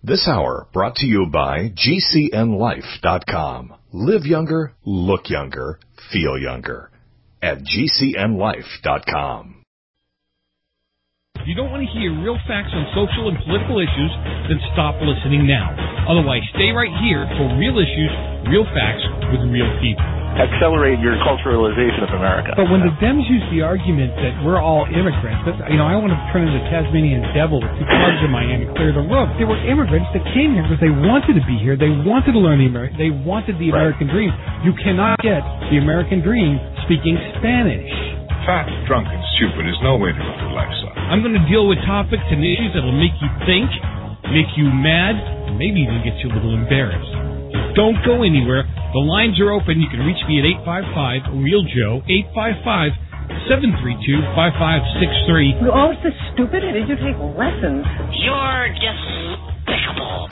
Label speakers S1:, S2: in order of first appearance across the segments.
S1: This hour brought to you by GCNLife.com. Live younger, look younger, feel younger. At GCNLife.com.
S2: If you don't want to hear real facts on social and political issues, then stop listening now. Otherwise, stay right here for real issues, real facts with real people.
S3: Accelerate your culturalization of America.
S4: But when the Dems use the argument that we're all immigrants, that, I want to turn into the Tasmanian devil with 2 clubs in Miami, clear the roof. They were immigrants that came here because they wanted to be here. They wanted to learn they wanted the American dream. You cannot get the American dream speaking Spanish.
S5: Fat, drunk, and stupid is no way to live your life, son.
S2: I'm going to deal with topics and issues that will make you think, make you mad, and maybe even get you a little embarrassed. Don't go anywhere. The lines are open. You can reach me at 855-REAL-JOE, 855-732-5563.
S6: You're always so stupid. Did you take lessons?
S7: You're despicable.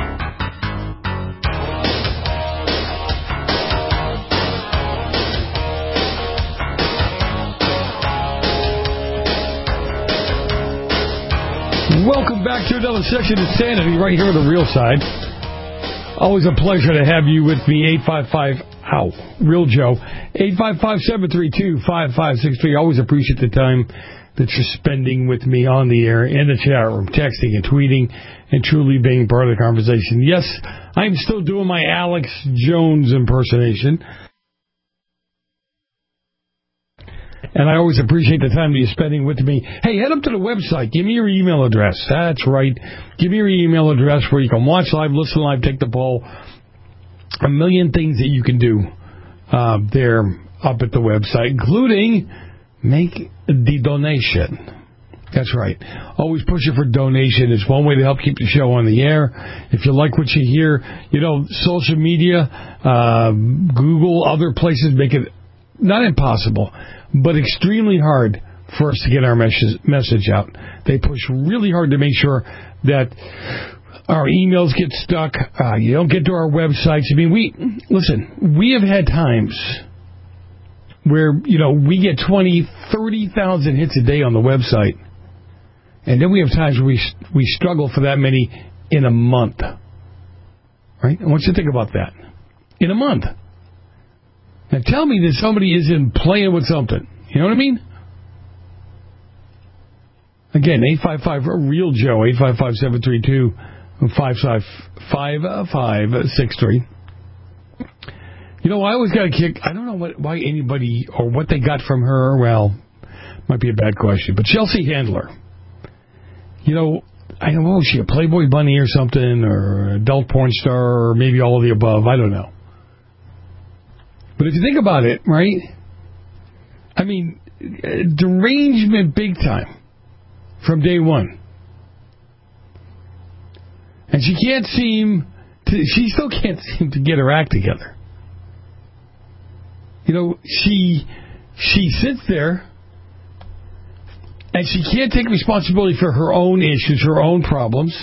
S8: Welcome back to another section of Sanity right here on the Real Side. Always a pleasure to have you with me. 855-REAL Joe. 855-732-5563. Always appreciate the time that you're spending with me on the air, in the chat room, texting and tweeting, and truly being part of the conversation. Yes, I'm still doing my Alex Jones impersonation. And I always appreciate the time that you're spending with me. Hey, head up to the website. Give me your email address. That's right. Give me your email address where you can watch live, listen live, take the poll. A million things that you can do there up at the website, including make the donation. That's right. Always pushing for donation. It's one way to help keep the show on the air. If you like what you hear, social media, Google, other places make it not impossible, but extremely hard for us to get our message out. They push really hard to make sure that our emails get stuck. You don't get to our websites. I mean, we have had times where, we get 20, 30,000 hits a day on the website. And then we have times where we struggle for that many in a month. Right? I want you to think about that. In a month. Now tell me that somebody isn't playing with something. You know what I mean? Again, 855-REAL-JOE, 855-732-5563. I always got a kick. I don't know why anybody or what they got from her. Well, might be a bad question. But Chelsea Handler. I don't know, is she a Playboy bunny or something, or adult porn star, or maybe all of the above. I don't know. But if you think about it, right? I mean, derangement big time from day one. And she still can't seem to get her act together. She sits there and she can't take responsibility for her own issues, her own problems.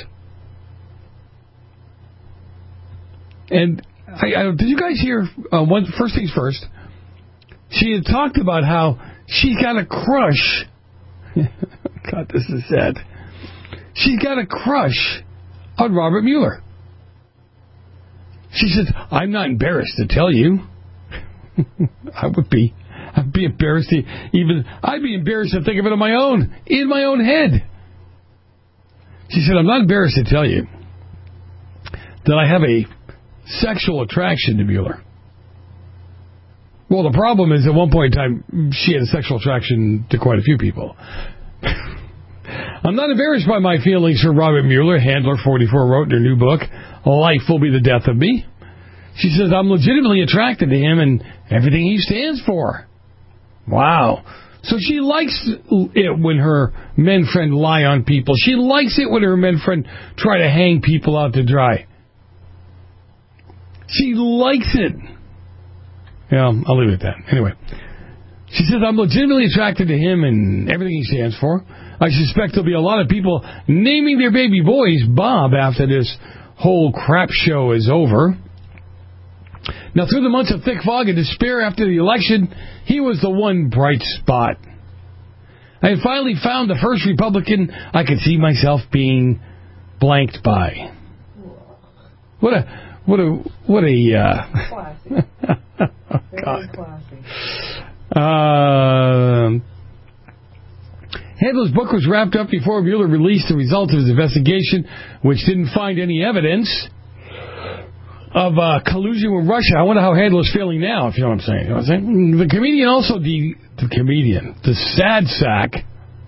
S8: And did you guys hear, first things first, she had talked about how she's got a crush. God, this is sad. She's got a crush on Robert Mueller. She says, I'm not embarrassed to tell you. I'd be embarrassed I'd be embarrassed to think of it in my own head. She said, I'm not embarrassed to tell you that I have a sexual attraction to Mueller. Well, the problem is at one point in time, she had a sexual attraction to quite a few people. I'm not embarrassed by my feelings for Robert Mueller, Handler 44 wrote in her new book, Life Will Be the Death of Me. She says, I'm legitimately attracted to him and everything he stands for. Wow. So she likes it when her men friend lie on people. She likes it when her men friend try to hang people out to dry. She likes it. Yeah, I'll leave it at that. Anyway, she says, I'm legitimately attracted to him and everything he stands for. I suspect there'll be a lot of people naming their baby boys Bob after this whole crap show is over. Now, through the months of thick fog and despair after the election, he was the one bright spot. I had finally found the first Republican I could see myself being blanked by. What a
S6: Classy. Very classy.
S8: Handler's book was wrapped up before Mueller released the results of his investigation, which didn't find any evidence of collusion with Russia. I wonder how Handler's feeling now, if you know what I'm saying. You know what I'm saying? The comedian also, the sad sack,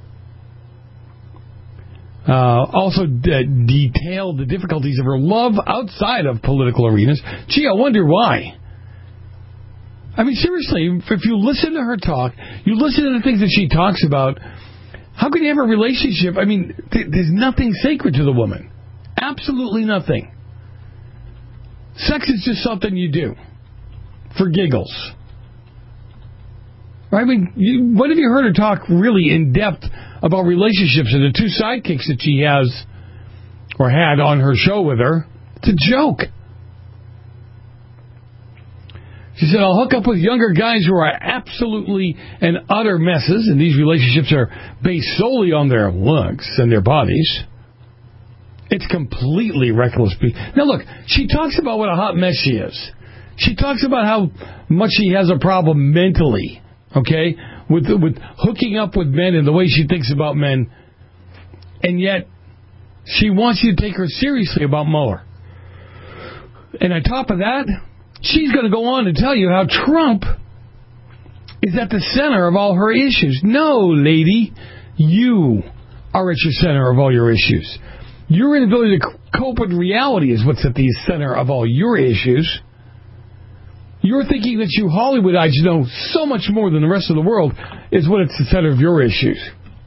S8: also detailed the difficulties of her love outside of political arenas. Gee, I wonder why. I mean, seriously, if you listen to her talk, you listen to the things that she talks about, how can you have a relationship? I mean, there's nothing sacred to the woman. Absolutely nothing. Sex is just something you do for giggles. Right? I mean, when have you heard her talk really in depth about relationships and the two sidekicks that she has or had on her show with her? It's a joke. She said, I'll hook up with younger guys who are absolutely and utter messes, and these relationships are based solely on their looks and their bodies. It's completely reckless. Now, look, she talks about what a hot mess she is. She talks about how much she has a problem mentally, okay, with hooking up with men and the way she thinks about men, and yet she wants you to take her seriously about Mueller. And on top of that, she's going to go on to tell you how Trump is at the center of all her issues. No, lady, you are at your center of all your issues. Your inability to cope with reality is what's at the center of all your issues. You're thinking that you Hollywoodites know so much more than the rest of the world is what it's the center of your issues.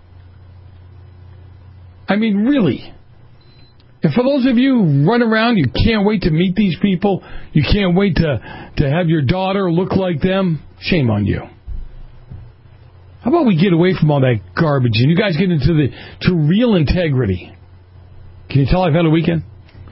S8: I mean, really. And for those of you who run around, you can't wait to meet these people, you can't wait to have your daughter look like them, shame on you. How about we get away from all that garbage and you guys get into real integrity? Can you tell I've had a weekend?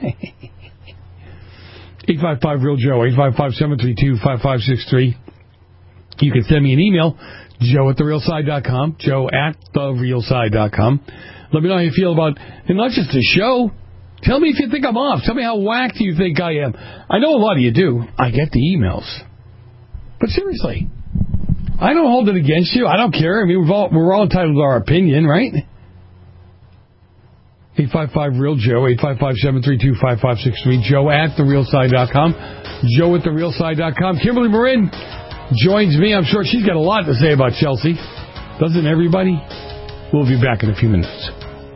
S8: 855-REAL-JOE, 855-732-5563. You can send me an email, joe@therealside.com, joe@therealside.com. Let me know how you feel about, and not just the show. Tell me if you think I'm off. Tell me how whacked you think I am. I know a lot of you do. I get the emails. But seriously, I don't hold it against you. I don't care. I mean, we're all entitled to our opinion, right? 855-REAL-JOE, 855-732-5563, joe@therealside.com, joe@therealside.com. Kimberly Marin joins me. I'm sure she's got a lot to say about Chelsea. Doesn't everybody? We'll be back in a few minutes.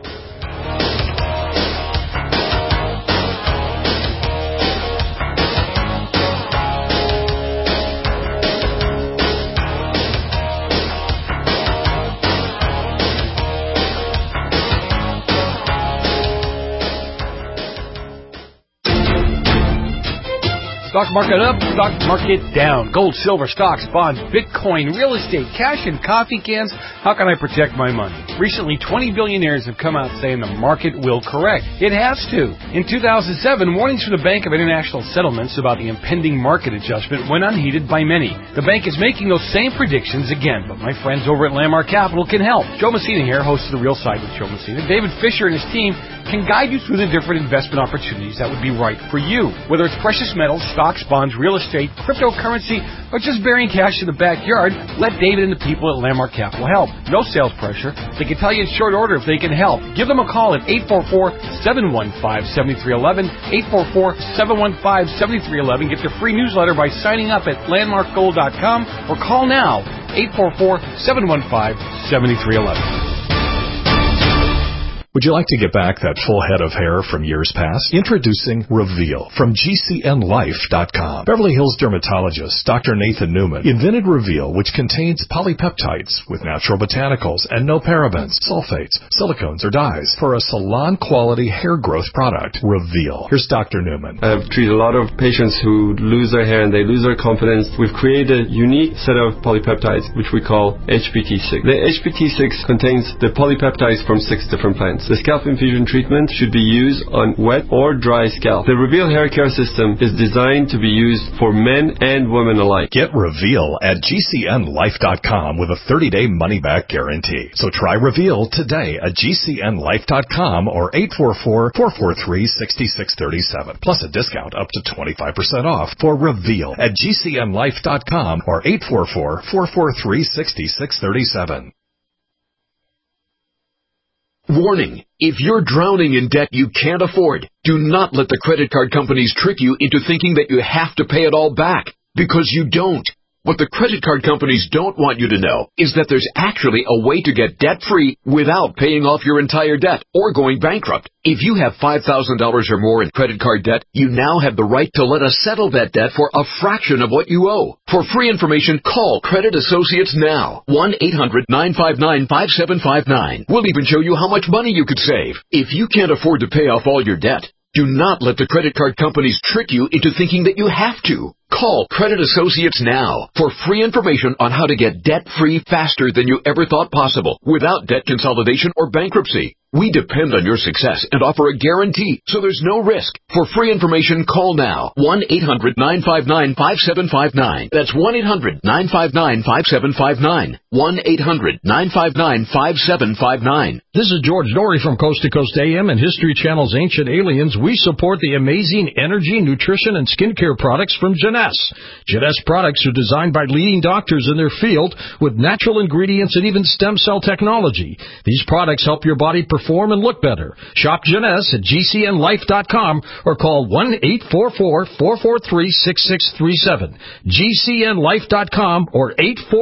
S8: Stock market up, stock market down. Gold, silver, stocks, bonds, Bitcoin, real estate, cash, and coffee cans. How can I protect my money? Recently, 20 billionaires have come out saying the market will correct. It has to. In 2007, warnings from the Bank of International Settlements about the impending market adjustment went unheeded by many. The bank is making those same predictions again, but my friends over at Landmark Capital can help. Joe Messina here, host of The Real Side with Joe Messina. David Fisher and his team can guide you through the different investment opportunities that would be right for you. Whether it's precious metals, stocks, bonds, real estate, cryptocurrency, or just burying cash in the backyard, let David and the people at Landmark Capital help. No sales pressure. They can tell you in short order if they can help. Give them a call at 844-715-7311, 844-715-7311. Get their free newsletter by signing up at landmarkgold.com or call now, 844-715-7311.
S1: Would you like to get back that full head of hair from years past? Introducing Reveal from GCNLife.com. Beverly Hills dermatologist Dr. Nathan Newman invented Reveal, which contains polypeptides with natural botanicals and no parabens, sulfates, silicones, or dyes for a salon-quality hair growth product. Reveal. Here's Dr. Newman.
S9: I've treated a lot of patients who lose their hair and they lose their confidence. We've created a unique set of polypeptides, which we call HPT6. The HPT6 contains the polypeptides from 6 different plants. treatments. The scalp infusion treatment should be used on wet or dry scalp. The Reveal hair care system is designed to be used for men and women alike.
S1: Get Reveal at GCNlife.com with a 30-day money-back guarantee. So try Reveal today at GCNlife.com or 844-443-6637. Plus a discount up to 25% off for Reveal at GCNlife.com or 844-443-6637.
S10: Warning, if you're drowning in debt you can't afford, do not let the credit card companies trick you into thinking that you have to pay it all back, because you don't. What the credit card companies don't want you to know is that there's actually a way to get debt-free without paying off your entire debt or going bankrupt. If you have $5,000 or more in credit card debt, you now have the right to let us settle that debt for a fraction of what you owe. For free information, call Credit Associates now. 1-800-959-5759. We'll even show you how much money you could save. If you can't afford to pay off all your debt, do not let the credit card companies trick you into thinking that you have to. Call Credit Associates now for free information on how to get debt-free faster than you ever thought possible without debt consolidation or bankruptcy. We depend on your success and offer a guarantee, so there's no risk. For free information, call now. 1-800-959-5759. That's 1-800-959-5759. 1-800-959-5759.
S11: This is George Norrie from Coast to Coast AM and History Channel's Ancient Aliens. We support the amazing energy, nutrition, and skincare products from Jeunesse. Jeunesse products are designed by leading doctors in their field with natural ingredients and even stem cell technology. These products help your body perform and look better. Shop Jeunesse at GCNlife.com or call 1-844-443-6637. GCNlife.com or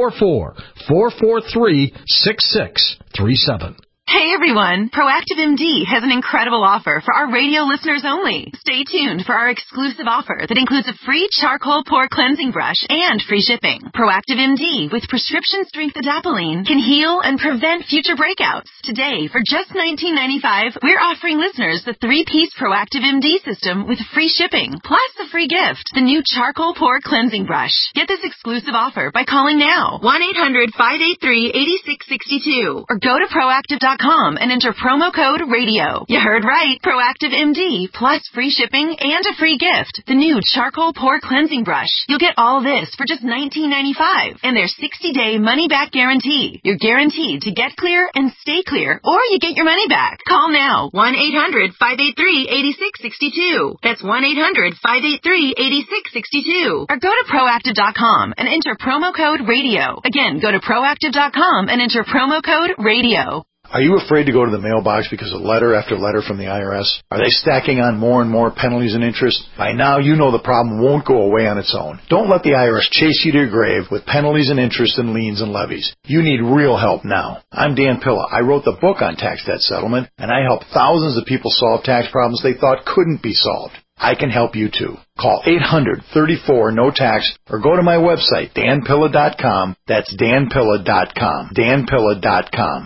S11: 844-443-6637.
S12: Hey everyone, Proactive MD has an incredible offer for our radio listeners only. Stay tuned for our exclusive offer that includes a free charcoal pore cleansing brush and free shipping. Proactive MD with prescription strength adapalene can heal and prevent future breakouts. Today, for just $19.95, we're offering listeners the 3-piece Proactive MD system with free shipping, plus a free gift, the new charcoal pore cleansing brush. Get this exclusive offer by calling now, 1-800-583-8662, or go to proactive.com and enter promo code RADIO. You heard right. Proactive MD plus free shipping and a free gift. The new charcoal pore cleansing brush. You'll get all this for just $19.95 and their 60-day money-back guarantee. You're guaranteed to get clear and stay clear, or you get your money back. Call now. 1-800-583-8662. That's 1-800-583-8662. Or go to proactive.com and enter promo code RADIO. Again, go to proactive.com and enter promo code RADIO.
S13: Are you afraid to go to the mailbox because of letter after letter from the IRS? Are they stacking on more and more penalties and interest? By now, you know the problem won't go away on its own. Don't let the IRS chase you to your grave with penalties and interest and liens and levies. You need real help now. I'm Dan Pilla. I wrote the book on tax debt settlement, and I help thousands of people solve tax problems they thought couldn't be solved. I can help you too. Call 800-34-NO-TAX or go to my website, danpilla.com. That's danpilla.com. danpilla.com.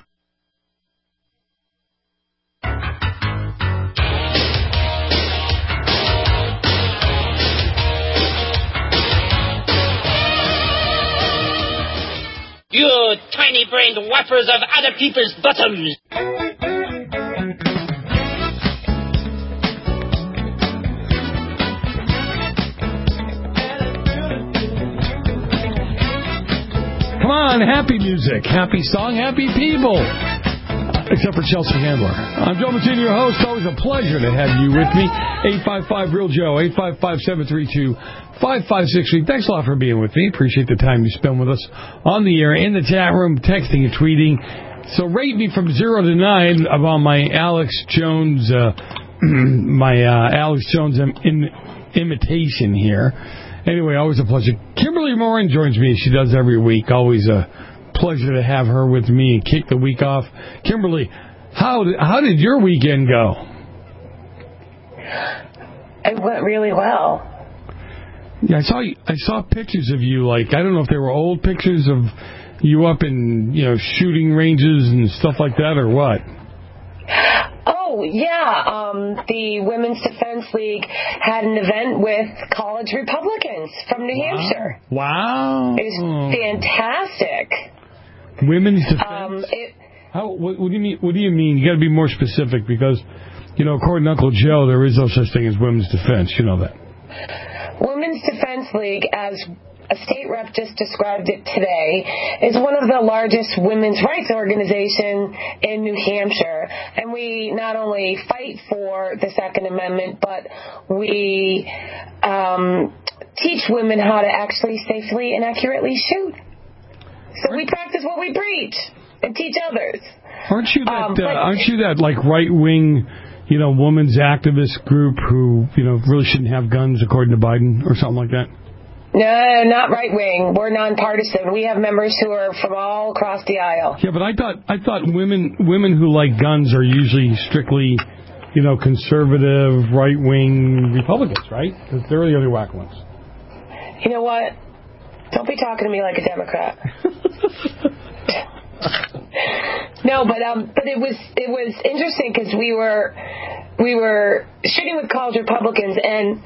S7: You tiny-brained wipers of other people's bottoms!
S8: Come on, happy music, happy song, happy people. Except for Chelsea Handler. I'm Joe Martin, your host. Always a pleasure to have you with me. 855-REAL-JOE, 855-732-5563. Thanks a lot for being with me. Appreciate the time you spend with us on the air, in the chat room, texting and tweeting. So rate me from 0 to 9 about my Alex Jones, imitation here. Anyway, always a pleasure. Kimberly Moran joins me as she does every week. Always a pleasure to have her with me and kick the week off. Kimberly, how did your weekend go?
S6: It went really well.
S8: Yeah, I saw pictures of you. Like, I don't know if they were old pictures of you up in shooting ranges and stuff like that, or what.
S6: Oh, yeah. The Women's Defense League had an event with college Republicans from New Hampshire.
S8: Wow.
S6: It was fantastic.
S8: Women's Defense? What do you mean? What do you mean? You got to be more specific because, according to Uncle Joe, there is no such thing as women's defense. You know that.
S6: Women's Defense League, as a state rep just described it today, is one of the largest women's rights organizations in New Hampshire. And we not only fight for the Second Amendment, but we teach women how to actually safely and accurately shoot. So we practice what we preach and teach others.
S8: Aren't you that like right-wing, women's activist group who, really shouldn't have guns according to Biden or something like that?
S6: No, not right wing. We're nonpartisan. We have members who are from all across the aisle.
S8: Yeah, but I thought women who like guns are usually strictly, conservative, right wing Republicans, right? Because they're the other whack ones.
S6: You know what? Don't be talking to me like a Democrat. No, but it was interesting because we were shooting with college Republicans and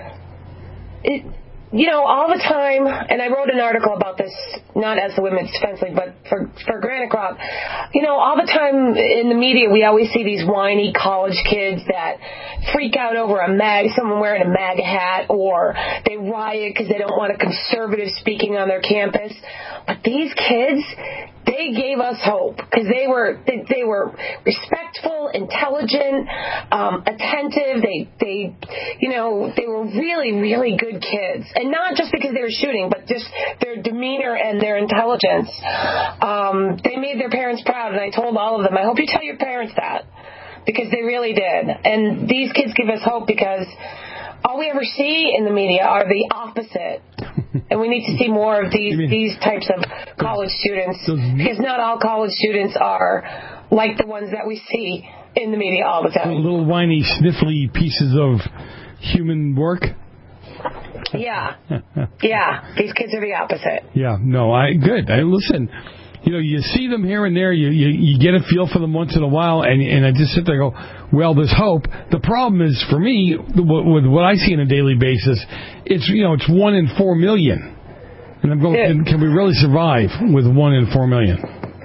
S6: all the time, and I wrote an article about this, not as the Women's Defense League, but for Granite Crop. All the time in the media, we always see these whiny college kids that freak out over someone wearing a MAGA hat, or they riot because they don't want a conservative speaking on their campus. But these kids, they gave us hope because they were respectful, intelligent, attentive. They were really, really good kids, and not just because they were shooting, but just their demeanor and their intelligence. They made their parents proud, and I told all of them, I hope you tell your parents that, because they really did. And these kids give us hope because all we ever see in the media are the opposite. And we need to see more of these types of college students, because not all college students are like the ones that we see in the media all the time.
S8: Little whiny, sniffly pieces of human work.
S6: Yeah. Yeah. These kids are the opposite.
S8: Yeah. No, good. Listen, you see them here and there. You get a feel for them once in a while, and I just sit there and go, well, there's hope. The problem is, for me, with what I see on a daily basis, it's 1 in 4 million. And I'm going, can we really survive with 1 in 4 million?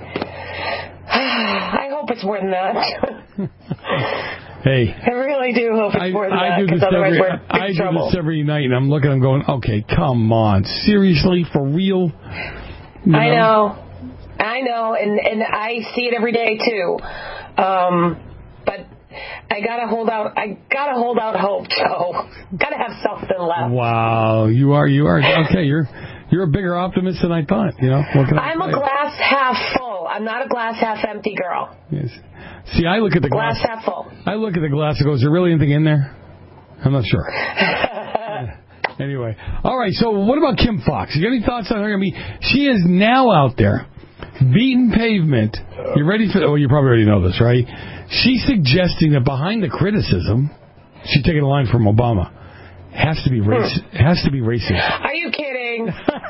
S6: I hope it's more than that.
S8: Hey,
S6: I really do hope it's more than that, because otherwise we're in big trouble.
S8: I do this every night, and I'm looking, I'm going, okay, come on, seriously, for real?
S6: I know, and I see it every day too. But I gotta hold out hope, Joe. Gotta have something left.
S8: Wow, you are okay. You're a bigger optimist than I thought.
S6: I'm a glass half full. I'm not a glass half empty girl.
S8: Yes. See, I look at the glass
S6: half full.
S8: I look at the glass and go, is there really anything in there? I'm not sure. Anyway, all right. So, what about Kim Foxx? You got any thoughts on her? I mean, she is now out there, beating pavement. You ready for? Oh, you probably already know this, right? She's suggesting that behind the criticism, she's taking a line from Obama, has to be racist.
S6: Are you kidding?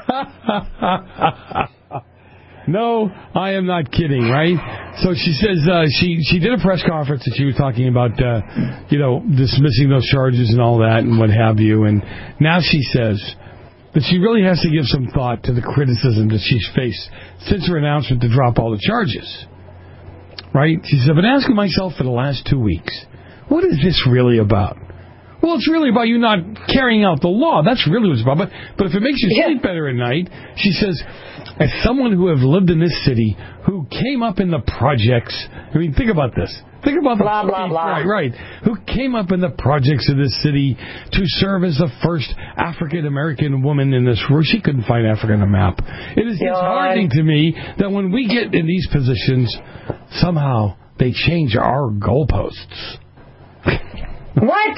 S8: No, I am not kidding, right? So she says she did a press conference and she was talking about dismissing those charges and all that and what have you, and now she says that she really has to give some thought to the criticism that she's faced since her announcement to drop all the charges. Right? She said, I've been asking myself for the last 2 weeks, what is this really about? Well, it's really about you not carrying out the law. That's really what it's about. But if it makes you sleep better at night, she says, as someone who have lived in this city, who came up in the projects, I mean, think about this. Think about the
S6: blah, blah, blah.
S8: Right. Who came up in the projects of this city to serve as the first African-American woman in this world. She couldn't find Africa on the map. It is disheartening to me that when we get in these positions, somehow they change our goalposts.
S6: What?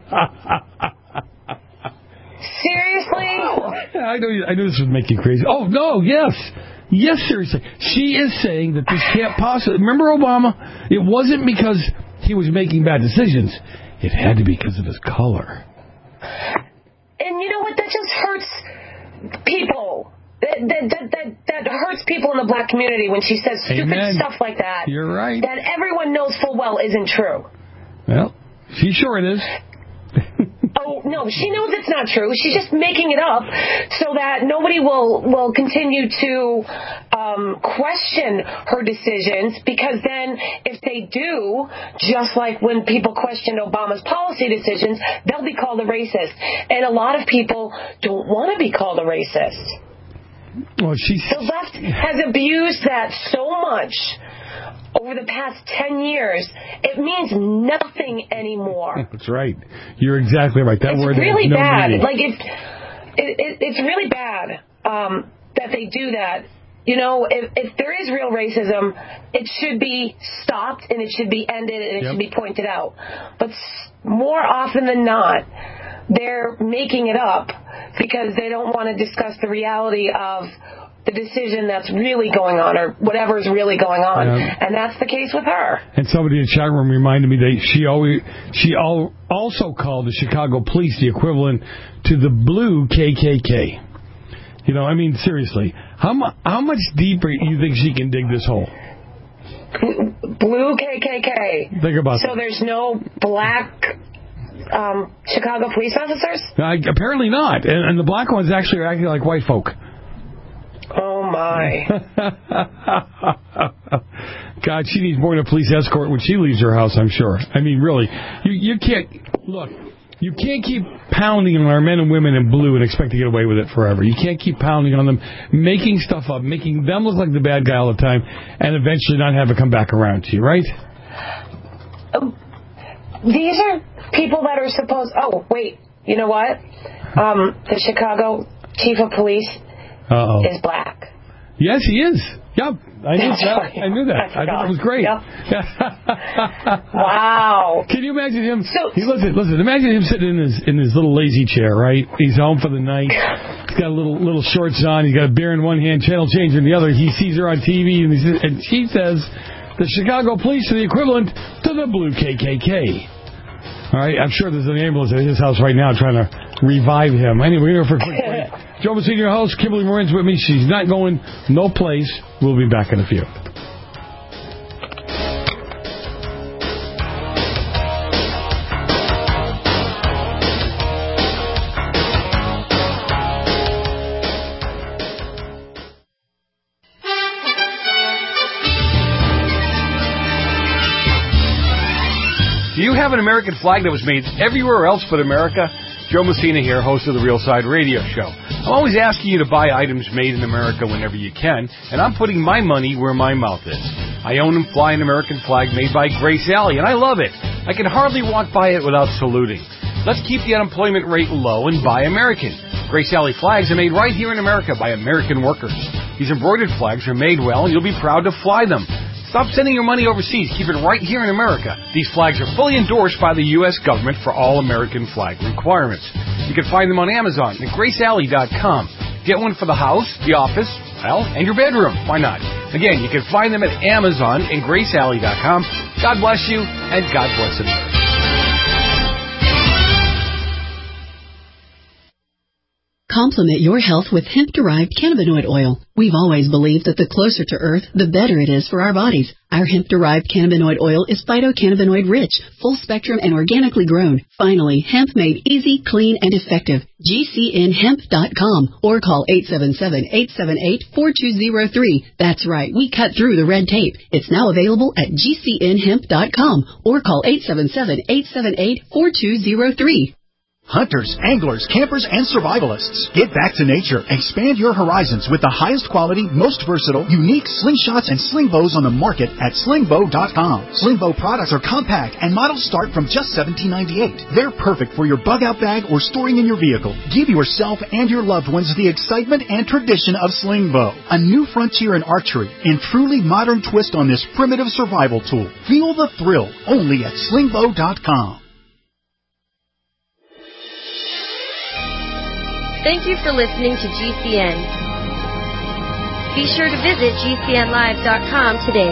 S6: Seriously?
S8: I knew this would make you crazy. Oh, no, yes. Yes, seriously. She is saying that this can't possibly... Remember Obama? It wasn't because he was making bad decisions. It had to be because of his color.
S6: And you know what? That just hurts people. That hurts people in the black community when she says stupid stuff like that.
S8: You're right.
S6: That everyone knows full well isn't true.
S8: Well, she's sure it is.
S6: Oh, no, she knows it's not true. She's just making it up so that nobody will continue to question her decisions, because then if they do, just like when people questioned Obama's policy decisions, they'll be called a racist. And a lot of people don't want to be called a racist.
S8: Well,
S6: the left has abused that so much over the past 10 years, it means nothing anymore.
S8: That's right. You're exactly right. That word
S6: is really
S8: no
S6: bad.
S8: meaning.
S6: Like it's really bad that they do that. You know, if there is real racism, it should be stopped and it should be ended and it should be pointed out. But more often than not, they're making it up because they don't want to discuss the reality of the decision that's really going on, or whatever's really going on. And that's the case with her.
S8: And somebody in the chat room reminded me that she also called the Chicago police the equivalent to the blue KKK. You know, I mean, seriously, how much deeper do you think she can dig this hole?
S6: Blue KKK.
S8: Think about
S6: So there's no black Chicago police officers?
S8: Apparently not. And the black ones actually are acting like white folk.
S6: Oh, my.
S8: God, she needs more than a police escort when she leaves her house, I'm sure. I mean, really. You can't... Look, you can't keep pounding on our men and women in blue and expect to get away with it forever. You can't keep pounding on them, making stuff up, making them look like the bad guy all the time, and eventually not have it come back around to you, right?
S6: These are people that are supposed... Oh, wait. You know what? The Chicago chief of police... is black.
S8: Yes, he is. Yep. I knew that. I thought it was great.
S6: Yep. Wow.
S8: Can you imagine him? Listen. Imagine him sitting in his little lazy chair, right? He's home for the night. He's got little shorts on. He's got a beer in one hand, channel changer in the other. He sees her on TV, and she says, the Chicago police are the equivalent to the blue KKK. All right, I'm sure there's an ambulance at his house right now trying to revive him. Anyway, we're here for a quick break. Joe Messina, your host. Kimberly Morin's with me. She's not going no place. We'll be back in a few.
S14: Do you have an American flag that was made everywhere else but America? Joe Messina here, host of the Real Side Radio Show. I'm always asking you to buy items made in America whenever you can, and I'm putting my money where my mouth is. I own and fly an American flag made by Grace Alley, and I love it. I can hardly walk by it without saluting. Let's keep the unemployment rate low and buy American. Grace Alley flags are made right here in America by American workers. These embroidered flags are made well, and you'll be proud to fly them. Stop sending your money overseas. Keep it right here in America. These flags are fully endorsed by the U.S. government for all American flag requirements. You can find them on Amazon at GraceAlley.com. Get one for the house, the office, well, and your bedroom. Why not? Again, you can find them at Amazon and GraceAlley.com. God bless you, and God bless America.
S15: Complement your health with hemp-derived cannabinoid oil. We've always believed that the closer to Earth, the better it is for our bodies. Our hemp-derived cannabinoid oil is phytocannabinoid-rich, full-spectrum, and organically grown. Finally, hemp made easy, clean, and effective. GCNhemp.com or call 877-878-4203. That's right, we cut through the red tape. It's now available at GCNhemp.com or call 877-878-4203.
S16: Hunters, anglers, campers, and survivalists. Get back to nature. Expand your horizons with the highest quality, most versatile, unique slingshots and sling bows on the market at slingbow.com. Slingbow products are compact and models start from just $17.98. They're perfect for your bug-out bag or storing in your vehicle. Give yourself and your loved ones the excitement and tradition of Slingbow, a new frontier in archery and truly modern twist on this primitive survival tool. Feel the thrill only at slingbow.com.
S17: Thank you for listening to GCN. Be sure to visit GCNlive.com today.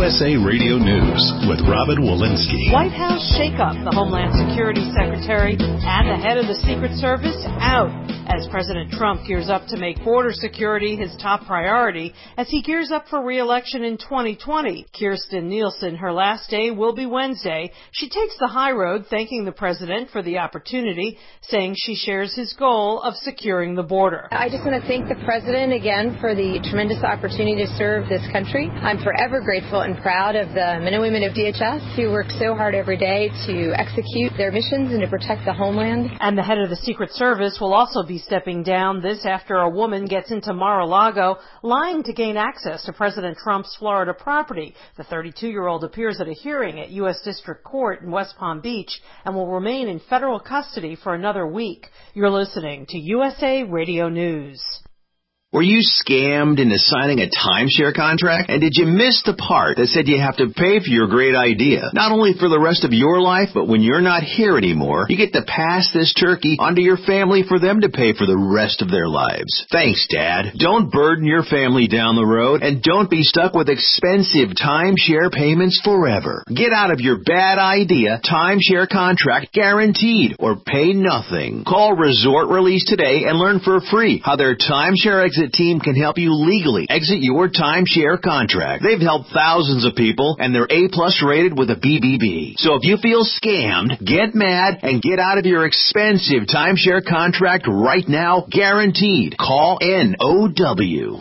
S18: USA Radio News with Robin Walensky.
S19: White House shakeup. The Homeland Security Secretary and the head of the Secret Service out as President Trump gears up to make border security his top priority as he gears up for re-election in 2020. Kirstjen Nielsen, her last day will be Wednesday. She takes the high road, thanking the president for the opportunity, saying she shares his goal of securing the border.
S20: I just want to thank the president again for the tremendous opportunity to serve this country. I'm forever grateful and proud of the men and women of DHS who work so hard every day to execute their missions and to protect the homeland.
S19: And the head of the Secret Service will also be stepping down, this after a woman gets into Mar-a-Lago lying to gain access to President Trump's Florida property. The 32-year-old appears at a hearing at U.S. District Court in West Palm Beach and will remain in federal custody for another week. You're listening to USA Radio News.
S21: Were you scammed into signing a timeshare contract? And did you miss the part that said you have to pay for your great idea? Not only for the rest of your life, but when you're not here anymore, you get to pass this turkey onto your family for them to pay for the rest of their lives. Thanks, Dad. Don't burden your family down the road, and don't be stuck with expensive timeshare payments forever. Get out of your bad idea timeshare contract guaranteed, or pay nothing. Call Resort Release today and learn for free how their timeshare exit team can help you legally exit your timeshare contract. They've helped thousands of people, and they're A+ rated with a BBB. So if you feel scammed, get mad and get out of your expensive timeshare contract right now, guaranteed. Call NOW.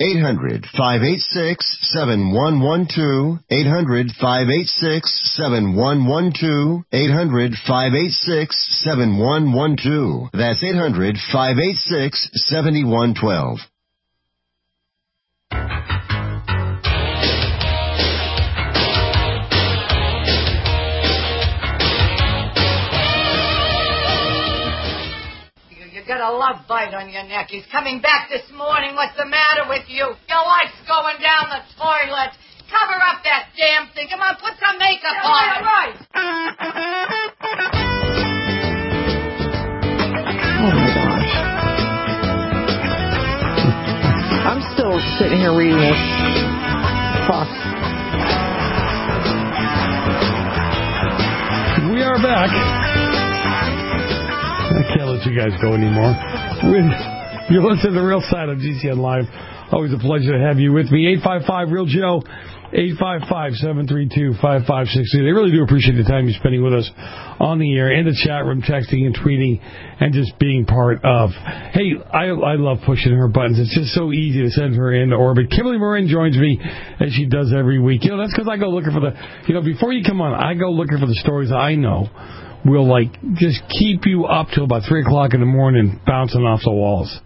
S22: 800-586-7112. 800-586-7112. 800-586-7112. That's 800-586-7112.
S23: You got a love bite on your neck. He's coming back this morning. What's the matter with you? Your wife's going down the toilet. Cover up that damn thing. Come on, put some makeup on. All right.
S24: Oh, my gosh. I'm still sitting here reading this. Fuck.
S8: We are back. I can't let you guys go anymore. You're listening to The Real Side of GCN Live. Always a pleasure to have you with me. 855-REAL-JOE. 855-732-5563. They really do appreciate the time you're spending with us on the air, in the chat room, texting and tweeting, and just being part of. Hey, I love pushing her buttons. It's just so easy to send her into orbit. Kimberly Moran joins me, as she does every week. You know, that's because I go looking for before you come on, I go looking for the stories I know will, just keep you up till about 3 o'clock in the morning, bouncing off the walls.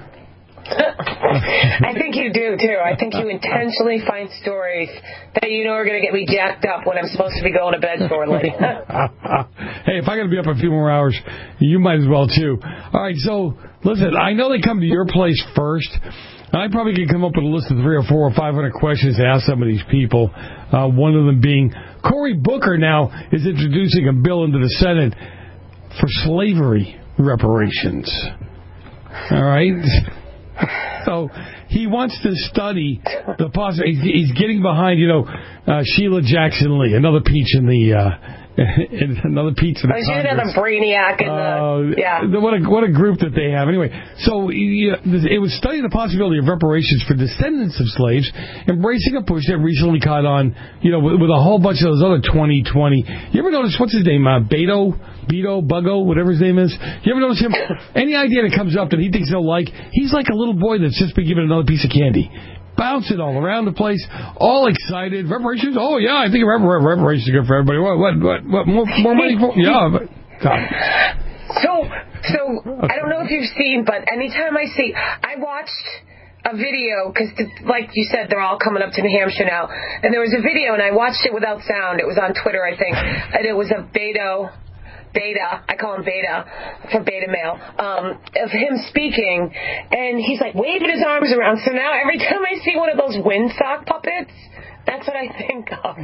S6: I think you do, too. I think you intentionally find stories that you know are going to get me jacked up when I'm supposed to be going to bed shortly.
S8: Hey, if I got to be up a few more hours, you might as well, too. All right, so, listen, I know they come to your place first. I probably could come up with a list of 300 or 400 or 500 questions to ask some of these people, one of them being Cory Booker now is introducing a bill into the Senate for slavery reparations. All right? So he wants to study the possibility. He's getting behind, Sheila Jackson Lee, another peach in the another peach in the Congress.
S6: Another brainiac in the
S8: What a group that they have. Anyway, so it was studying the possibility of reparations for descendants of slaves, embracing a push that recently caught on, with a whole bunch of those other 2020. You ever notice what's his name? Beto, Buggo, whatever his name is. You ever notice him? Any idea that comes up that he thinks they'll like, he's like a little boy that's just been given another piece of candy. Bouncing all around the place, all excited. Reparations? Oh, yeah, I think reparations are good for everybody. What more money for? Yeah, but God.
S6: So I don't know if you've seen, but anytime I watched a video, because like you said, they're all coming up to New Hampshire now, and there was a video, and I watched it without sound. It was on Twitter, I think, and it was a Beta, I call him Beta for beta male, of him speaking, and he's waving his arms around. So now every time I see one of those windsock puppets, that's what I think of.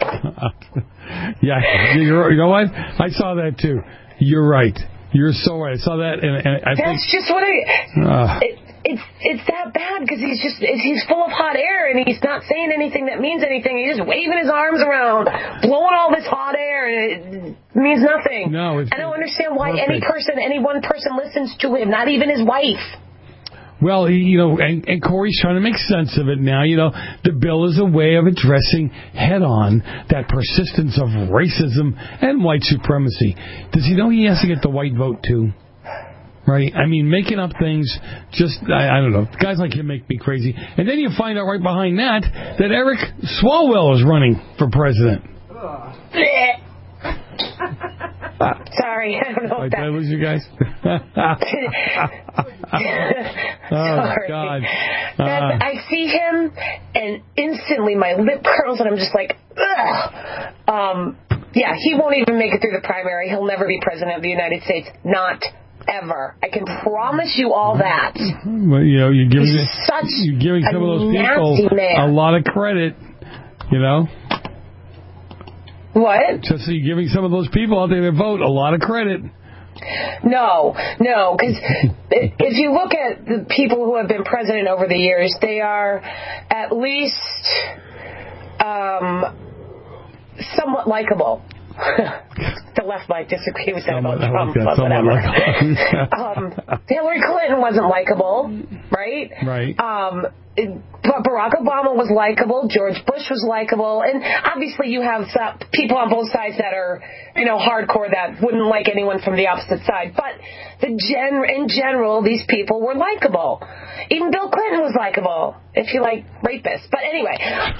S8: Yeah, you know what? I saw that too. You're right. You're so right. I saw that, and I think
S6: that's just what it's that bad because he's full of hot air and he's not saying anything that means anything. He's just waving his arms around, blowing all this hot air, and it means nothing.
S8: No,
S6: I don't understand why any one person listens to him, not even his wife.
S8: Well, and Corey's trying to make sense of it now. The bill is a way of addressing head-on that persistence of racism and white supremacy. Does he know he has to get the white vote, too? Right? I mean, making up things, I don't know. Guys like him make me crazy. And then you find out right behind that Eric Swalwell is running for president.
S6: Sorry, I don't know what
S8: Did I lose you guys?
S6: Sorry.
S8: God.
S6: I see him, and instantly my lip curls, and I'm just like, ugh. Yeah, he won't even make it through the primary. He'll never be president of the United States. Not ever. I can promise you all that.
S8: Well, you're giving some of those people a lot of credit,
S6: What?
S8: Just so you're giving some of those people out there that vote a lot of credit.
S6: No, because if you look at the people who have been president over the years, they are at least somewhat likable. The left might disagree with that about Trump, but whatever. Hillary Clinton wasn't likable, right?
S8: Right.
S6: But Barack Obama was likable. George Bush was likable, and obviously you have people on both sides that are, hardcore that wouldn't like anyone from the opposite side. But in general, these people were likable. Even Bill Clinton was likable, if you like rapists. But anyway,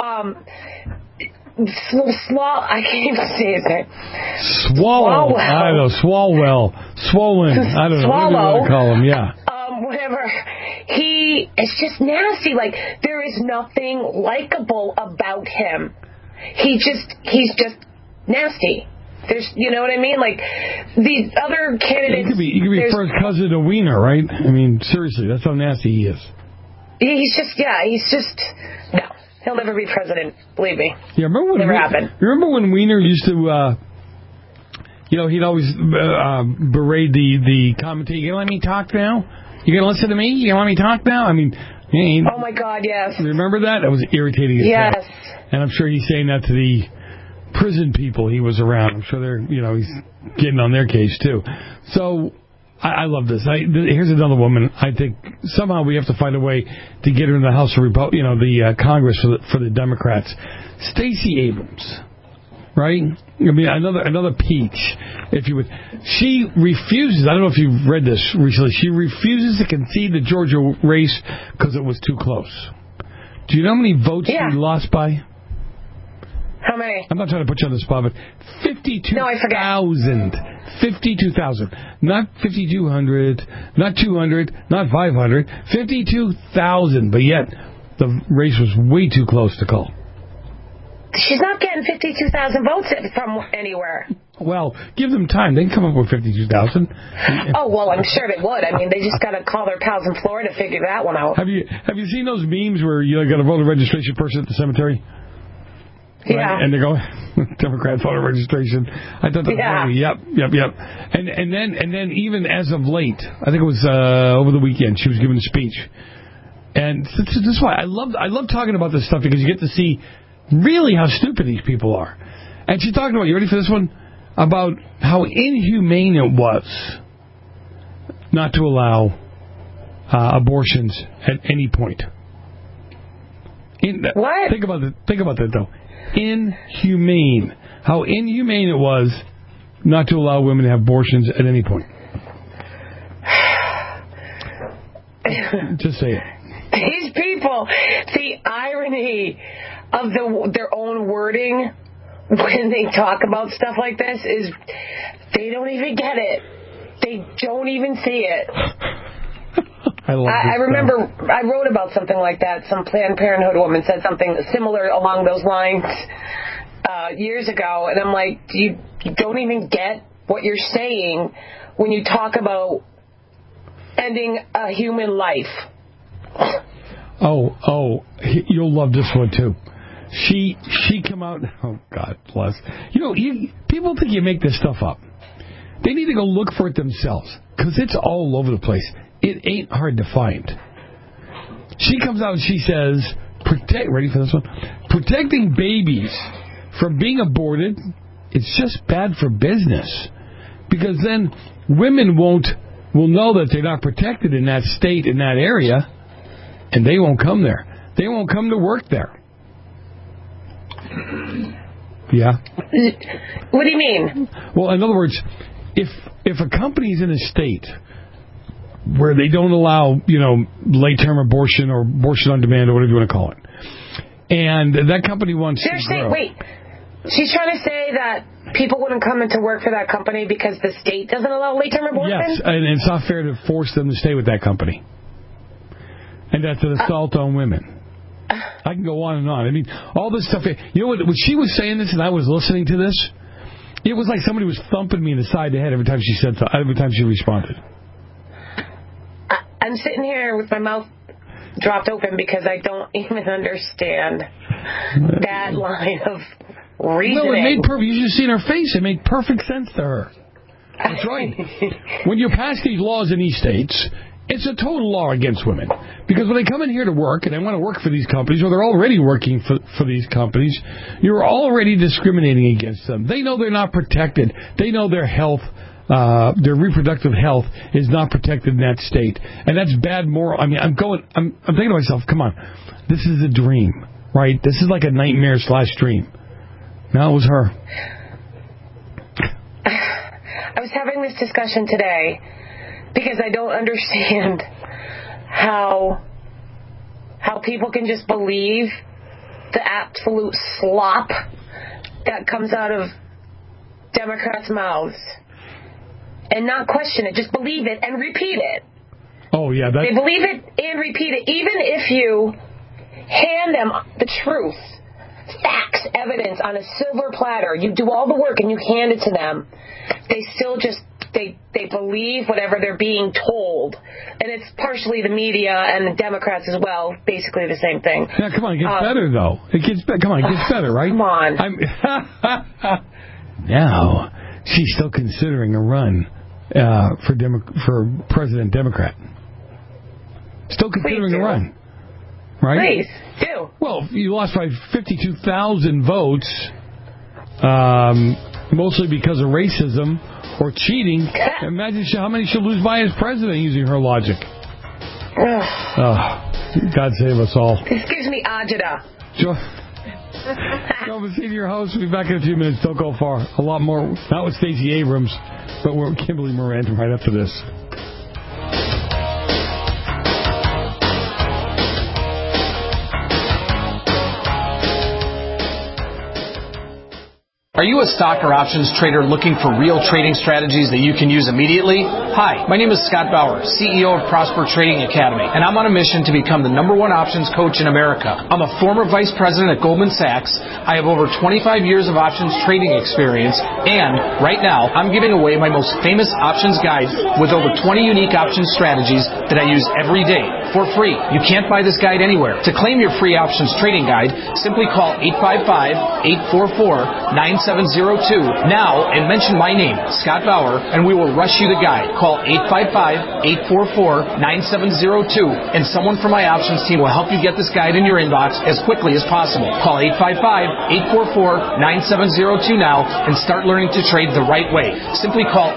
S6: I can't even say his name.
S8: Swalwell. I don't know. Swollen. I don't know. What do you want to call him? Yeah.
S6: Whatever. He is just nasty. Like, there is nothing likable about him. He's just nasty. There's, you know what I mean? Like, these other candidates...
S8: He could be first cousin to Wiener, right? I mean, seriously, that's how nasty he is.
S6: He's just... No. He'll never be president, believe me.
S8: Yeah, never happened. Remember when Wiener used to, he'd always berate the commentator. You gonna let me talk now? You gonna listen to me? You gonna let me talk now? I mean,
S6: oh my God, yes.
S8: Remember that? That was irritating as
S6: yes.
S8: hell. And I'm sure he's saying that to the prison people he was around. I'm sure they're, he's getting on their case too. So I love this. Here's another woman. I think somehow we have to find a way to get her in the House of the Congress for the Democrats. Stacey Abrams, right? I mean, another peach, if you would. She refuses. I don't know if you've read this recently. She refuses to concede the Georgia race because it was too close. Do you know how many votes she lost by?
S6: How many?
S8: I'm not trying to put you on the spot, but 52,000.
S6: No, I forget.
S8: 52,000. Not 5,200, not 200, not 500. 52,000. But yet, the race was way too close to call.
S6: She's not getting 52,000 votes from anywhere.
S8: Well, give them time. They can come up with 52,000.
S6: Oh, well, I'm sure they would. I mean, they just got to call their pals in Florida to figure that one out.
S8: Have you seen those memes where you got a voter registration person at the cemetery?
S6: Yeah.
S8: Right? And they go, Democrat voter registration. I thought that was funny. Yep. And then even as of late, I think it was over the weekend, she was giving a speech. And this is why I love talking about this stuff, because you get to see really how stupid these people are. And she talked about, you ready for this one? About how inhumane it was not to allow abortions at any point.
S6: What?
S8: Think about that, though. Inhumane. How inhumane it was not to allow women to have abortions at any point. Just say it.
S6: These people, the irony of their own wording when they talk about stuff like this is they don't even get it. They don't even see it.
S8: I
S6: remember I wrote about something like that. Some Planned Parenthood woman said something similar along those lines years ago, and I'm like, you don't even get what you're saying when you talk about ending a human life.
S8: Oh, you'll love this one too. She come out. Oh, God bless. People think you make this stuff up. They need to go look for it themselves, because it's all over the place. It ain't hard to find. She comes out and she says, ready for this one? Protecting babies from being aborted, it's just bad for business. Because then women will know that they're not protected in that state, in that area, and they won't come there. They won't come to work there. Yeah.
S6: What do you mean?
S8: Well, in other words, if a company's in a state where they don't allow, late-term abortion or abortion on demand or whatever you want to call it, and that company wants to grow.
S6: Wait. She's trying to say that people wouldn't come into work for that company because the state doesn't allow late-term abortion?
S8: Yes, and it's not fair to force them to stay with that company. And that's an assault on women. I can go on and on. I mean, all this stuff. You know what? When she was saying this and I was listening to this, it was like somebody was thumping me in the side of the head every time she said so, every time she responded.
S6: I'm sitting here with my mouth dropped open because I don't even understand that line of reasoning.
S8: No, it made perfect. You should have seen her face. It made perfect sense to her. That's right. When you pass these laws in these states, it's a total law against women. Because when they come in here to work, and they want to work for these companies, or they're already working for these companies, you're already discriminating against them. They know they're not protected. They know their health, their reproductive health is not protected in that state. And that's bad moral. I mean, I'm thinking to myself, come on, this is a dream, right? This is like a nightmare/dream. No, it was her.
S6: I was having this discussion today because I don't understand how people can just believe the absolute slop that comes out of Democrats' mouths and not question it. Just believe it and repeat it.
S8: Oh, yeah.
S6: They believe it and repeat it. Even if you hand them the truth, facts, evidence on a silver platter, you do all the work and you hand it to them, they still just they believe whatever they're being told. And it's partially the media and the Democrats as well, basically the same thing.
S8: Yeah, come on, it gets better though. It gets better, right?
S6: Come on.
S8: Now she's still considering a run for President Democrat. Still considering a run. Right?
S6: Please, do.
S8: Well, you lost by 52,000 votes, mostly because of racism or cheating. Imagine how many she'll lose by as president using her logic. God save us all.
S6: This gives me agita.
S8: Joe Messina, your host. We'll be back in a few minutes. Don't go far. A lot more, not with Stacey Abrams, but with Kimberly Moran right after this.
S2: Are you a stock or options trader looking for real trading strategies that you can use immediately? Hi, my name is Scott Bauer, CEO of Prosper Trading Academy, and I'm on a mission to become the #1 options coach in America. I'm a former vice president at Goldman Sachs. I have over 25 years of options trading experience, and right now, I'm giving away my most famous options guide with over 20 unique options strategies that I use every day for free. You can't buy this guide anywhere. To claim your free options trading guide, simply call 855-844-9702 now and mention my name, Scott Bauer, and we will rush you the guide. Call 855-844-9702 and someone from my options team will help you get this guide in your inbox as quickly as possible. Call 855-844-9702 now and start learning to trade the right way. Simply call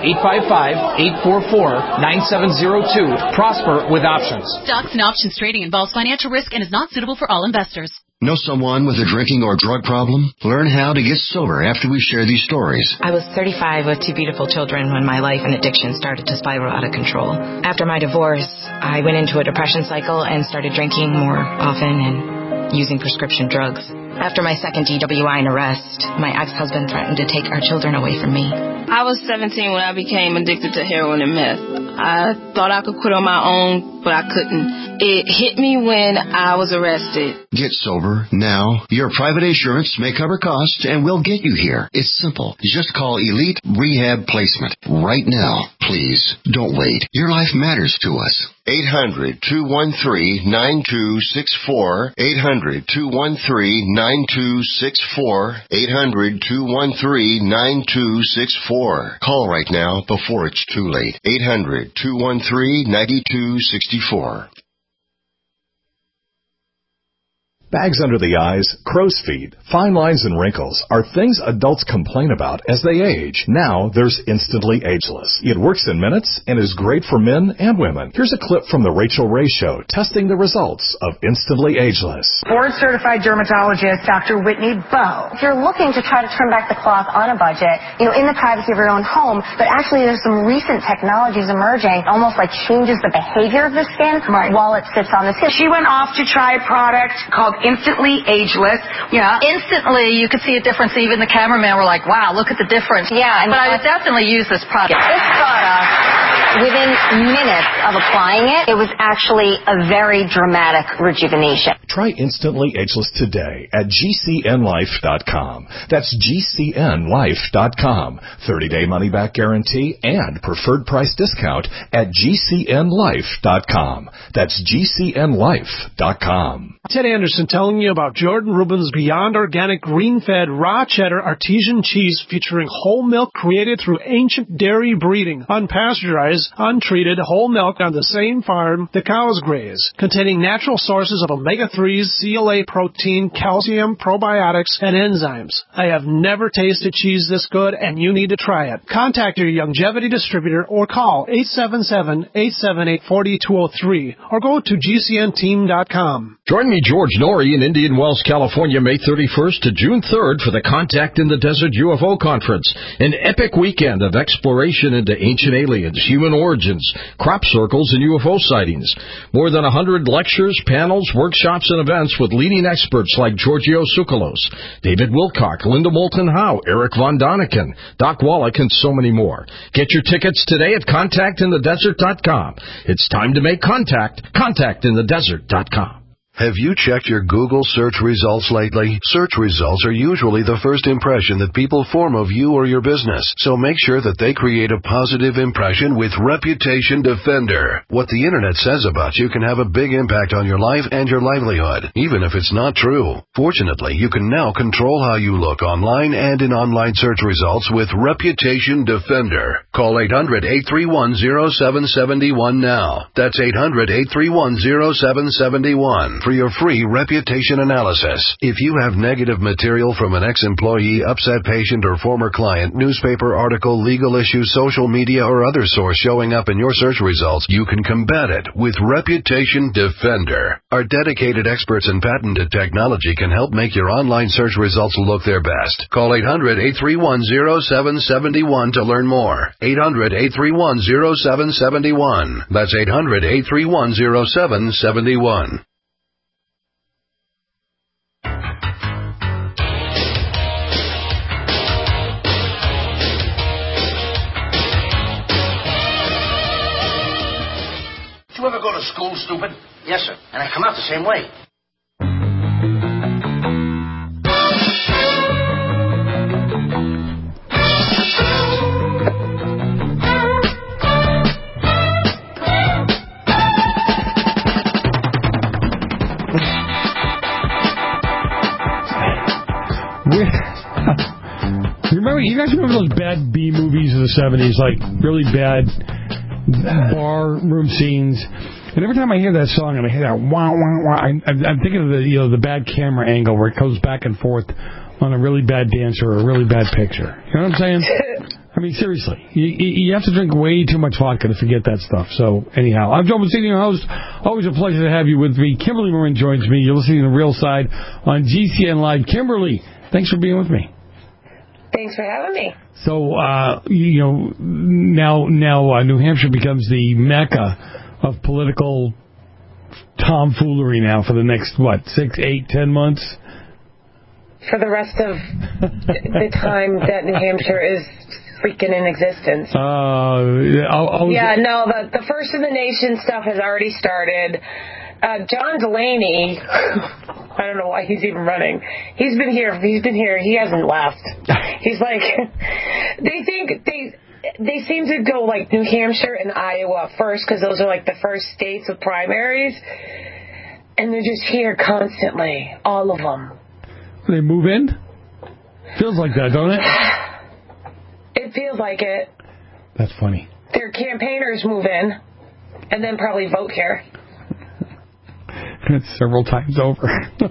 S2: 855-844-9702. Prosper with options.
S3: Stocks and options trading involves financial risk and is not suitable for all investors.
S22: Know someone with a drinking or drug problem? Learn how to get sober after we share these stories.
S4: I was 35 with 2 beautiful children when my life and addiction started to spiral out of control. After my divorce, I went into a depression cycle and started drinking more often and using prescription drugs. After my second DWI and arrest, my ex-husband threatened to take our children away from me.
S5: I was 17 when I became addicted to heroin and meth. I thought I could quit on my own, but I couldn't. It hit me when I was arrested.
S22: Get sober now. Your private insurance may cover costs and we'll get you here. It's simple. Just call Elite Rehab Placement right now. Please, don't wait. Your life matters to us. 800-213-9264. 800-213-9264. 800-213-9264. Call right now before it's too late. 800-213-9264.
S1: Bags under the eyes, crow's feet, fine lines, and wrinkles are things adults complain about as they age. Now there's Instantly Ageless. It works in minutes and is great for men and women. Here's a clip from The Rachel Ray Show testing the results of Instantly Ageless.
S9: Board-certified dermatologist Dr. Whitney Bowe.
S10: If you're looking to try to turn back the clock on a budget, in the privacy of your own home, but actually there's some recent technologies emerging, almost like changes the behavior of the skin while it sits on the skin.
S9: She went off to try a product called Instantly Ageless.
S11: Yeah, instantly you could see a difference. Even the cameraman were like, wow, look at the difference.
S10: Yeah.
S11: But I would definitely use this product.
S10: This product, within minutes of applying it, it was actually a very dramatic rejuvenation.
S1: Try Instantly Ageless today at GCNlife.com. That's GCNlife.com. 30-day money-back guarantee and preferred price discount at GCNlife.com. That's GCNlife.com.
S25: Ted Anderson telling you about Jordan Rubin's Beyond Organic Green-Fed Raw Cheddar Artesian Cheese featuring whole milk created through ancient dairy breeding, unpasteurized, untreated whole milk on the same farm the cows graze, containing natural sources of omega-3s, CLA protein, calcium, probiotics, and enzymes. I have never tasted cheese this good, and you need to try it. Contact your Longevity distributor or call 877-878-4203 or go to GCNteam.com.
S26: Join me, George Norrie, in Indian Wells, California, May 31st to June 3rd for the Contact in the Desert UFO Conference, an epic weekend of exploration into ancient aliens, human origins, crop circles, and UFO sightings. More than 100 lectures, panels, workshops, and events with leading experts like Giorgio Tsoukalos, David Wilcock, Linda Moulton Howe, Eric Von Daniken, Doc Wallach, and so many more. Get your tickets today at contactinthedesert.com. It's time to make contact. Contactinthedesert.com.
S27: Have you checked your Google search results lately? Search results are usually the first impression that people form of you or your business, so make sure that they create a positive impression with Reputation Defender. What the internet says about you can have a big impact on your life and your livelihood, even if it's not true. Fortunately, you can now control how you look online and in online search results with Reputation Defender. Call 800-831-0771 now. That's 800-831-0771. For your free reputation analysis. If you have negative material from an ex-employee, upset patient, or former client, newspaper article, legal issue, social media, or other source showing up in your search results, you can combat it with Reputation Defender. Our dedicated experts and patented technology can help make your online search results look their best. Call 800-831-0771 to learn more. 800-831-0771. That's 800-831-0771.
S28: Did you ever go to school, stupid? Yes, sir. And I come out the same way.
S8: You guys remember those bad B movies of the 70s, like really bad bar room scenes? And every time I hear that song and I hear that wah wah wah, I'm thinking of the bad camera angle where it goes back and forth on a really bad dancer or a really bad picture. You know what I'm saying? I mean, seriously, you have to drink way too much vodka to forget that stuff. So, anyhow, I'm Joe Messina, your host. Always a pleasure to have you with me. Kimberly Marin joins me. You're listening to The Real Side on GCN Live. Kimberly, thanks for being with me.
S6: Thanks for having me.
S8: So, now New Hampshire becomes the mecca of political tomfoolery now for the next, 6, 8, 10 months?
S6: For the rest of the time that New Hampshire is freaking in existence. The First of the Nation stuff has already started. John Delaney, I don't know why he's even running. He's been here. He hasn't left. He's like, they seem to go like New Hampshire and Iowa first because those are like the first states with primaries. And they're just here constantly, all of them.
S8: They move in? Feels like that, don't it?
S6: It feels like it.
S8: That's funny.
S6: Their campaigners move in and then probably vote here.
S8: Several times over.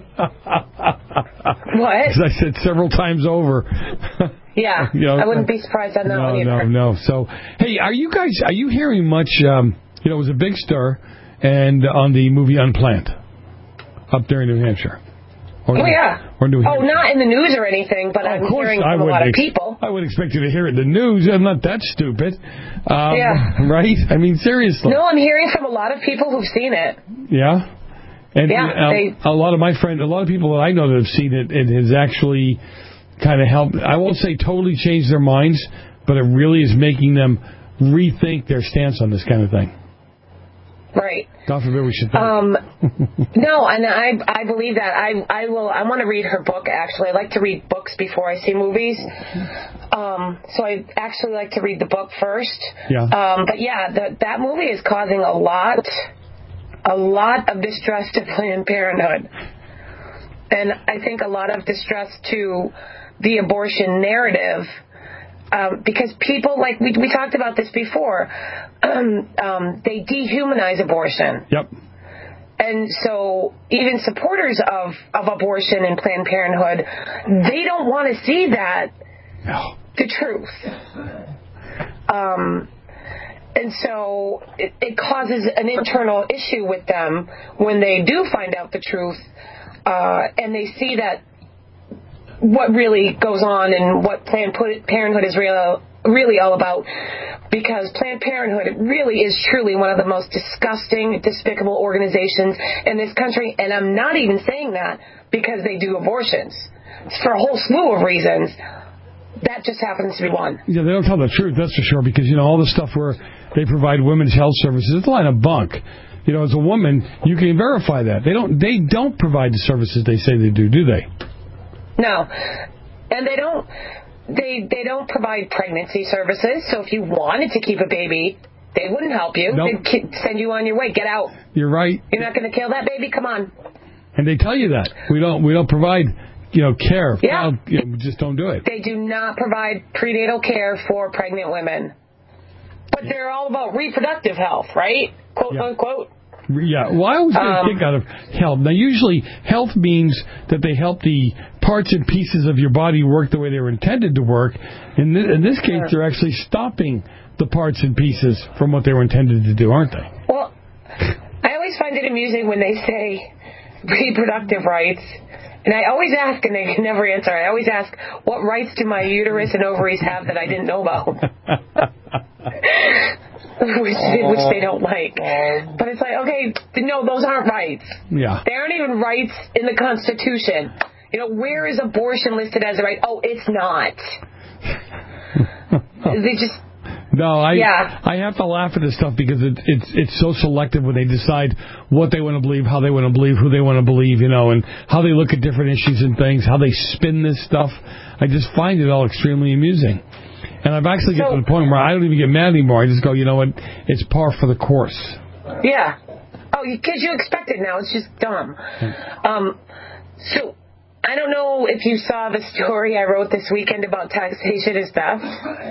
S6: What?
S8: As I said, several times over.
S6: Yeah, I wouldn't be surprised on that one either.
S8: No. So, hey, are you hearing much, it was a big stir and on the movie Unplanned up there in New Hampshire? Or New Hampshire?
S6: Not in the news or anything, but I'm hearing from a lot of people.
S8: I would expect you to hear it in the news. I'm not that stupid. Right? I mean, seriously.
S6: No, I'm hearing from a lot of people who've seen it.
S8: Yeah? And a lot of my friends, a lot of people that I know that have seen it, it has actually kind of helped. I won't say totally change their minds, but it really is making them rethink their stance on this kind of thing.
S6: Right.
S8: God forbid we should think.
S6: No, and I believe that. I want to read her book, actually. I like to read books before I see movies. So I actually like to read the book first.
S8: Yeah.
S6: But yeah, that movie is causing a lot of distress to Planned Parenthood. And I think a lot of distress to the abortion narrative. Because people, like we talked about this before, they dehumanize abortion.
S8: Yep.
S6: And so even supporters of abortion and Planned Parenthood, they don't want to see that, the truth. And so it causes an internal issue with them when they do find out the truth, and they see that what really goes on and what Planned Parenthood is really all about, because Planned Parenthood really is truly one of the most disgusting, despicable organizations in this country, and I'm not even saying that because they do abortions. It's for a whole slew of reasons. That just happens to be one.
S8: Yeah, they don't tell the truth, that's for sure, because, all the stuff where they provide women's health services, it's a line of bunk. As a woman, you can verify that. They don't provide the services they say they do they?
S6: No, and they don't provide pregnancy services. So if you wanted to keep a baby, they wouldn't help you.
S8: Nope.
S6: They'd send you on your way. Get out.
S8: You're right.
S6: You're not going to kill that baby. Come on.
S8: And they tell you that we don't provide care.
S6: Yeah.
S8: We just don't do it.
S6: They do not provide prenatal care for pregnant women, but they're all about reproductive health, right? Quote unquote.
S8: Yeah, well, I always get a kick out of health. Now, usually, health means that they help the parts and pieces of your body work the way they were intended to work. In this case, they're actually stopping the parts and pieces from what they were intended to do, aren't they?
S6: Well, I always find it amusing when they say reproductive rights. And I always ask, and they never answer. I always ask, what rights do my uterus and ovaries have that I didn't know about? which they don't like. But it's like, okay, no, those aren't rights.
S8: Yeah.
S6: They aren't even rights in the Constitution. Where is abortion listed as a right? Oh, it's not. They just...
S8: No, I have to laugh at this stuff because it's so selective when they decide what they want to believe, how they want to believe, who they want to believe, and how they look at different issues and things, how they spin this stuff. I just find it all extremely amusing. And I've actually get to the point where I don't even get mad anymore. I just go, you know what, it's par for the course.
S6: Yeah. Oh, because you expect it now. It's just dumb. So I don't know if you saw the story I wrote this weekend about taxation and stuff.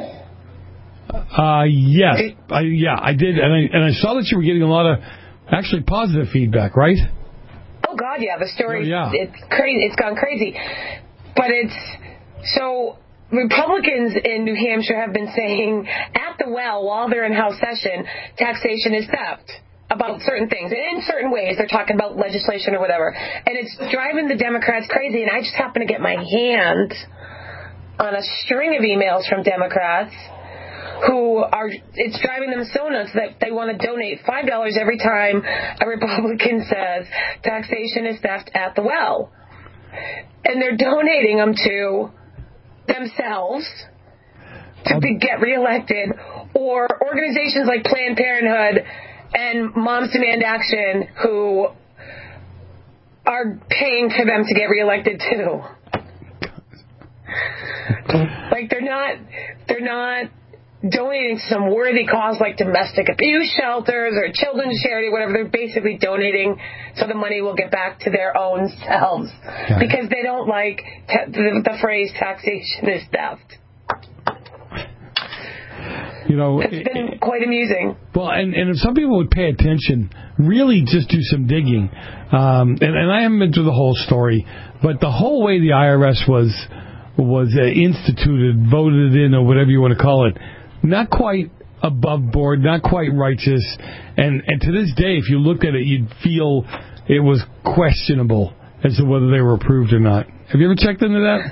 S8: Yes. I did. And I saw that you were getting a lot of actually positive feedback, right?
S6: Oh, God, yeah. The story, it's crazy. It's gone crazy. But so Republicans in New Hampshire have been saying at the well while they're in House session, taxation is theft about certain things. And in certain ways, they're talking about legislation or whatever. And it's driving the Democrats crazy. And I just happen to get my hand on a string of emails from Democrats it's driving them so nuts that they want to donate $5 every time a Republican says taxation is theft at the well. And they're donating them to themselves to get reelected, or organizations like Planned Parenthood and Moms Demand Action who are paying for them to get reelected too. Like they're not donating to some worthy cause like domestic abuse shelters or children's charity, whatever. They're basically donating so the money will get back to their own selves because they don't like the phrase taxation is theft. It's been quite amusing.
S8: Well, and if some people would pay attention, really just do some digging. And I haven't been through the whole story, but the whole way the IRS was instituted, voted in, or whatever you want to call it, not quite above board, not quite righteous. And to this day, if you looked at it, you'd feel it was questionable as to whether they were approved or not. Have you ever checked into that?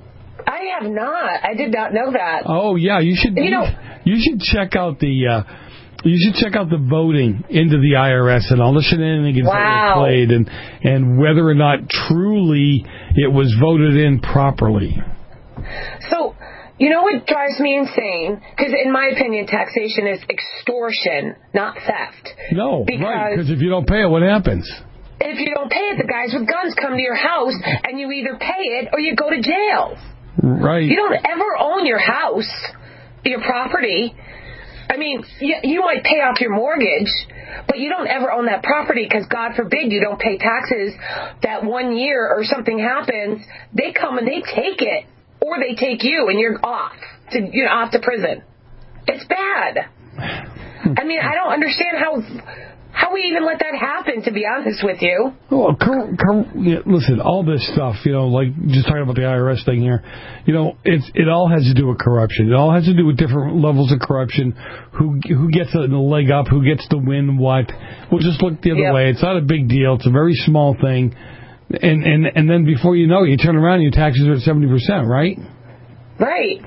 S6: I have not. I did not know that.
S8: Oh yeah, you should. You should check out the. You should check out the voting into the IRS and all the shenanigans that were played, and whether or not truly it was voted in properly.
S6: So, you know what drives me insane? Because in my opinion, taxation is extortion, not theft.
S8: No, right? Because if you don't pay it, what happens?
S6: If you don't pay it, the guys with guns come to your house, and you either pay it or you go to jail.
S8: Right.
S6: You don't ever own your house, your property. I mean, you might pay off your mortgage, but you don't ever own that property because, God forbid, you don't pay taxes that 1 year or something happens. They come and they take it, or they take you and you're off to prison. It's bad. I mean, I don't understand how we even let that happen, to be honest with you.
S8: Well, listen, all this stuff, like just talking about the IRS thing here, it all has to do with corruption. It all has to do with different levels of corruption, who gets the leg up, who gets to win what. We'll just look the other way. It's not a big deal. It's a very small thing. And then before you know it, you turn around and your taxes are at 70%, right?
S6: Right.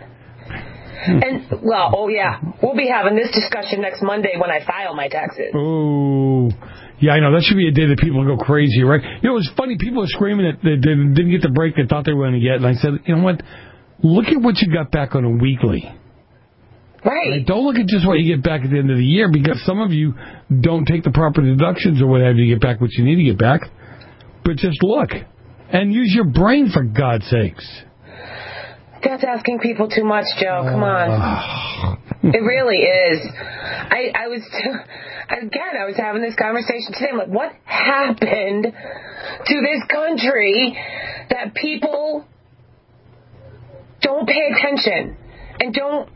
S6: And, we'll be having this discussion next Monday when I file my taxes.
S8: Oh, yeah, I know. That should be a day that people go crazy, right? It's funny. People are screaming that they didn't get the break they thought they were going to get. And I said, you know what? Look at what you got back on a weekly.
S6: Right.
S8: Don't look at just what you get back at the end of the year, because some of you don't take the proper deductions or whatever to get back what you need to get back. But just look. And use your brain, for God's sakes.
S6: That's asking people too much, Joe. Come on. It really is. I was having this conversation today. I'm like, what happened to this country that people don't pay attention and don't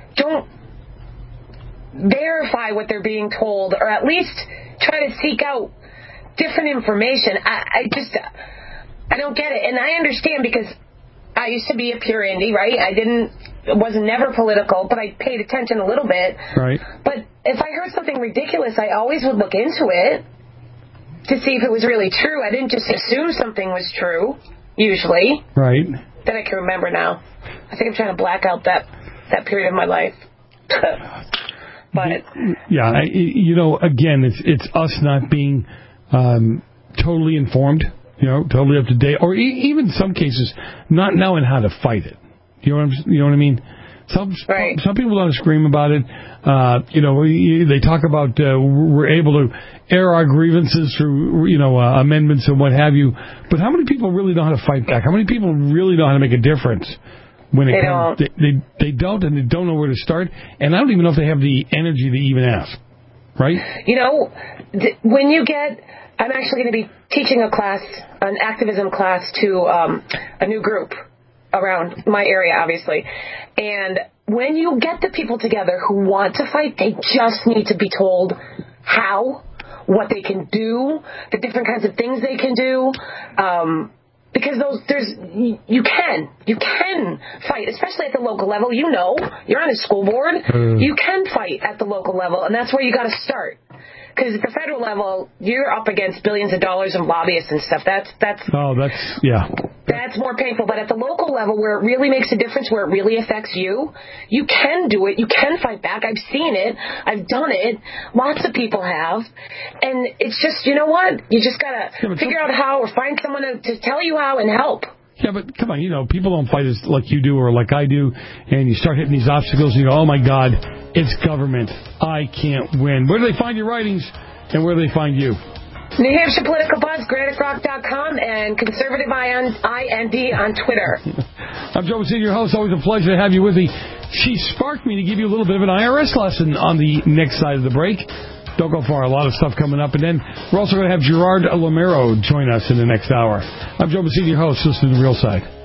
S6: verify what they're being told, or at least try to seek out different information? I don't get it. And I understand, because I used to be a pure indie, right? Wasn't never political, but I paid attention a little bit.
S8: Right.
S6: But if I heard something ridiculous, I always would look into it to see if it was really true. I didn't just assume something was true, usually.
S8: Right.
S6: That I can remember now. I think I'm trying to black out that period of my life. But
S8: yeah, again, it's us not being totally informed. Totally up to date, or even in some cases, not knowing how to fight it. You know what I mean? Some people don't scream about it. They talk about we're able to air our grievances through amendments and what have you. But how many people really know how to fight back? How many people really know how to make a difference when it comes? They don't, and they don't know where to start. And I don't even know if they have the energy to even ask. Right?
S6: When you get. I'm actually going to be teaching an activism class to a new group around my area, obviously. And when you get the people together who want to fight, they just need to be told how, what they can do, the different kinds of things they can do. Because you can fight, especially at the local level. You're on a school board. You can fight at the local level, and that's where you got to start. Because at the federal level, you're up against billions of dollars of lobbyists and stuff. That's more painful. But at the local level, where it really makes a difference, where it really affects you, you can do it. You can fight back. I've seen it. I've done it. Lots of people have. And it's just, you know what? You just got to figure out how, or find someone to tell you how and help.
S8: Yeah, but come on, people don't fight as like you do or like I do, and you start hitting these obstacles and you go, oh my God, it's government. I can't win. Where do they find your writings, and where do they find you?
S6: New Hampshire Political Buzz, GraniteRock.com, and Conservative IND on Twitter.
S8: I'm Joe Messina, your host. Always a pleasure to have you with me. She sparked me to give you a little bit of an IRS lesson on the next side of the break. Don't go far. A lot of stuff coming up. And then we're also going to have Gerard Lamero join us in the next hour. I'm Joe Messina, your host. Listen to The Real Side.